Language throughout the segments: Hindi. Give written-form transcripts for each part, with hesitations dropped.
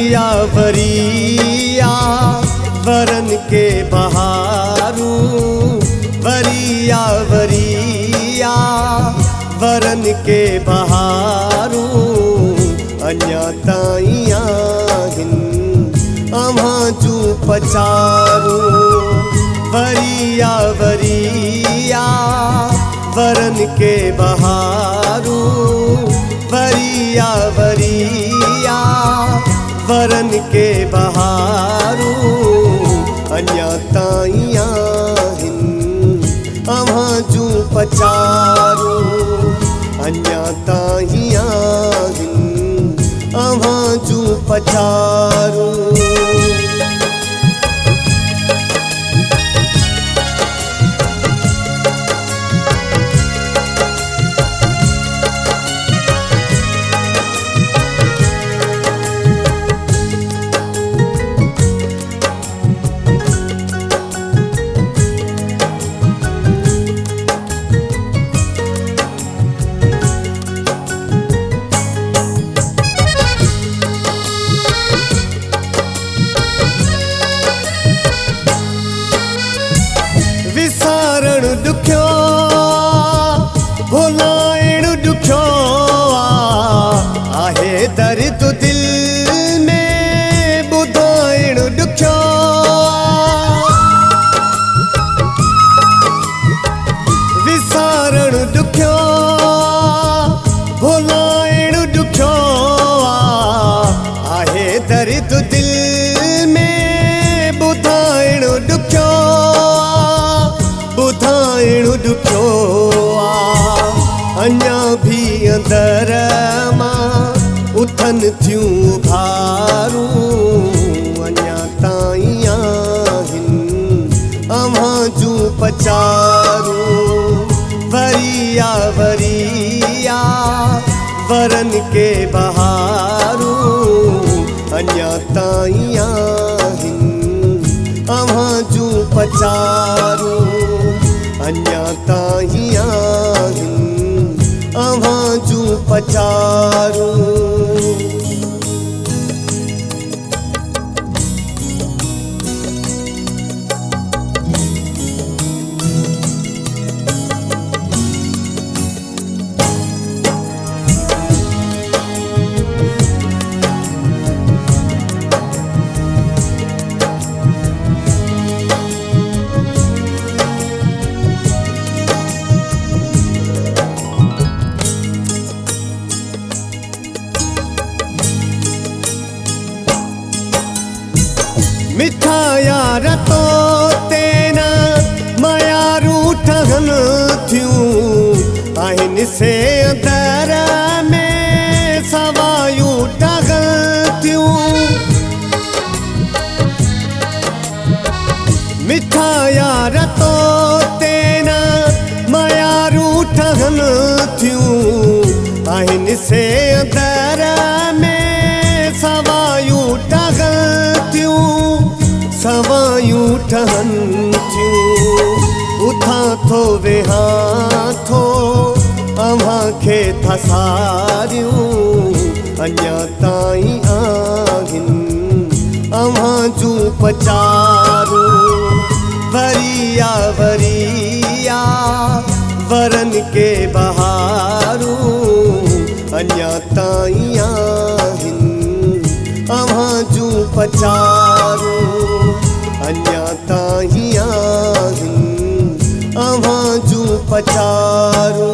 वरिया वरिया वरन के बहारू, वरिया वरिया वरन के बहारू, अञा ताईं आहिनि अव्हां जूं पचारू। वरिया वरिया वरन के बहारू, वरिया वरिया वरन के बहारू, अञा ताईं आहिनि अव्हां जूं पचारू, अञा ताईं आहिनि अव्हां जूं पचारू। विसारण ॾुखियो भुलाइण ॾुखियो आहे, दर्द दिल में ॿुधाइण ॾुखियो। विसारण ॾुखियो भुलाइण ॾुखियो आहे, दर्द दिल में ॿुधाइण ॾुखियो, ॿुधाइण ॾुखियो। अञा भी अंदर मां उथनि थियूं भारू, अञा ताईं आहिनि अव्हां जूं पचारू। वरिया वरिया वरन के बहारू, अञा ताईं आहिनि अव्हां जूं पचारू, अञा ताईं आहिनि अव्हां जूं पचारू। मिठा यार तो तेना मयारू ठहनि थियूं आहिनि, से अंदर में सवायूं ठहनि थियूं। मिठा यार तो तेना मयारू ठहनि थियूं आहिनि, से अंदर में सवायूं ठहनि थियूं, सवायूं ठहनि थियूं। उथां थो वेहां थो अव्हां खे थसारियूं, अञा ताईं आहिनि अव्हां जूं पचारू। वरिया वरिया वरन के बहारू, अञा ताईं आहिनि अव्हां जूं पचारू, अञा ताईं आहिनि अव्हां जूं पचारू।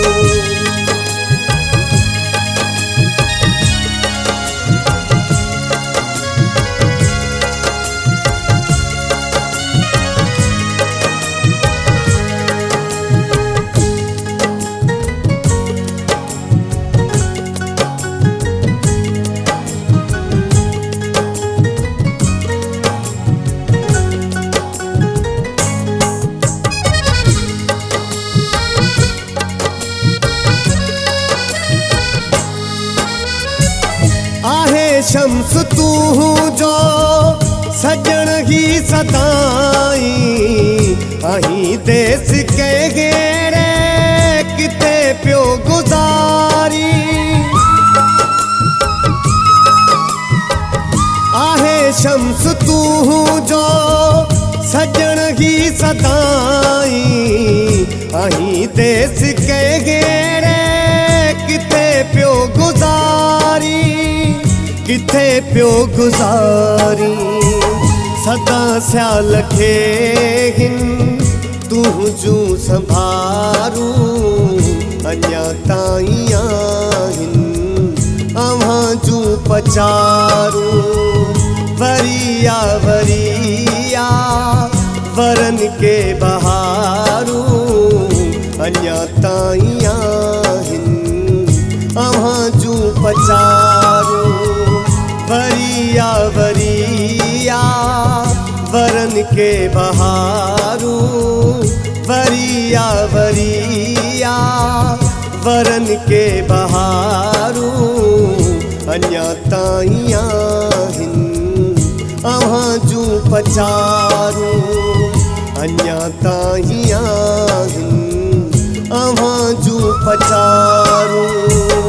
शम्स तू जो सजण ही सदाई अहीं देस के गेड़े किते पियो गुजारी। तू जो सजण ही सदाई अहीं देस के गेड़े किथे पियो गुजारी किथे पियो गुजारी सदा स्याल खे हिन तू जू संभारू अञा ताईं आहिन अव्हां जू पचारू वरिया वरिया वरन के बहारू अञा ताईं आहिन अव्हां जू पचारू वरिया वरिया वरन के बहारू वरिया वरिया वरन के बहारू अञा ताईं आहिन अव्हां जू पचारू अञा ताईं आहिन अव्हां जू पचारू।